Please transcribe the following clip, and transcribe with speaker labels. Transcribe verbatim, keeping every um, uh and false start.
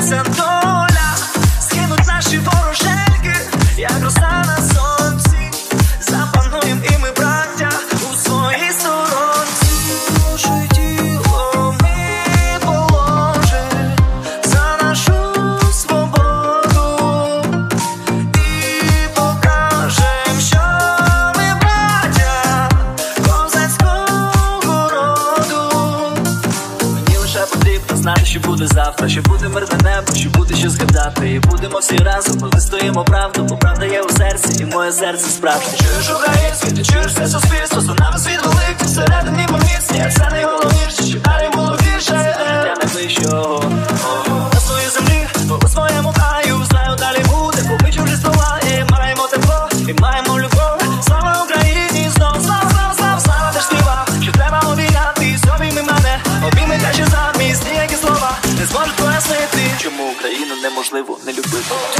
Speaker 1: усміхнеться доля, скинуть наші вороженьки, як роса на сонці. Запануєм і ми, браття, у своїй сторонці. Душу тіло ми положим за нашу свободу і покажем, що ми браття козацького роду. Мені лише потрібно знати, що буде завтра, що буде мирне небо, що буде що згадати. І будемо всі разом, бо вистоїмо правду, бо правда є у серці, і моє серце справжнє. Чуєш українське, ти чуєш все суспільство, за нами світ великий, всередині ми міцні, а це найголовніше, що далі було більше життя найближчого. На своїй землі, у своєму краю, знаю, далі буде, поки чужі слова, і маємо тепло, і маємо любов. Слава Україні, знов, слава, слава, слава, слава, теж співа, що треба обійняти, обійми мене, обійми те, що замість ніякі слова не зможуть пояснити, чому Україну неможливо не любити.